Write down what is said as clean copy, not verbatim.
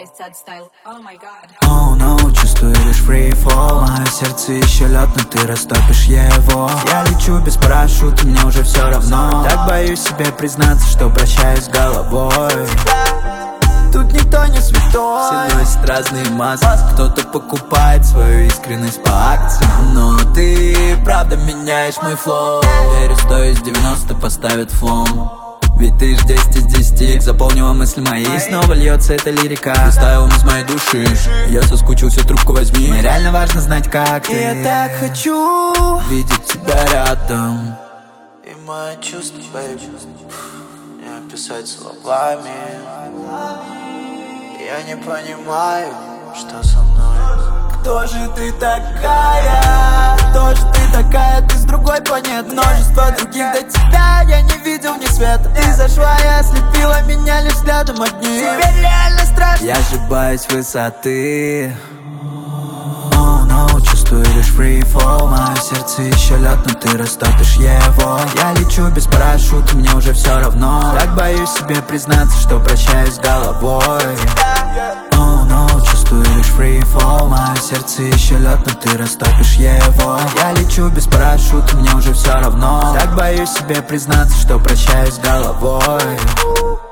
Oh no, чувствую лишь free fall. Мое сердце еще лед, но ты растопишь его. Я лечу без парашюта, мне уже все равно. Так боюсь себе признаться, что прощаюсь с головой. Тут никто не святой. Все носят разные маски. Кто-то покупает свою искренность по акциям. Но ты правда меняешь мой флоу. Верю, 100 из 90 поставят флом. Ведь ты ж 10 из 10, заполнила мысли мои. И снова льется эта лирика, ты ставил из моей души. Я соскучился, трубку возьми. Мне реально важно знать, как ты. Я так хочу видеть тебя рядом. И мои чувства, baby, не описать словами. Я не понимаю, что со мной. Кто же ты такая? Кто же ты такая? Ты с другой планеты. Множество других до тебя я не видел ни света. Ты зашла и ослепила меня лишь взглядом одним. Теперь реально страшно. Я ошибаюсь высоты. Oh no, чувствую лишь free fall. Мое сердце еще лед, но ты растопишь его. Я лечу без парашюта, мне уже все равно. Так боюсь себе признаться, что прощаюсь с головой. Oh no, чувствую лишь free fall. Мое сердце еще лед, но ты растопишь его. Я лечу без парашюта, мне уже все равно. Так боюсь себе признаться, что прощаюсь с головой.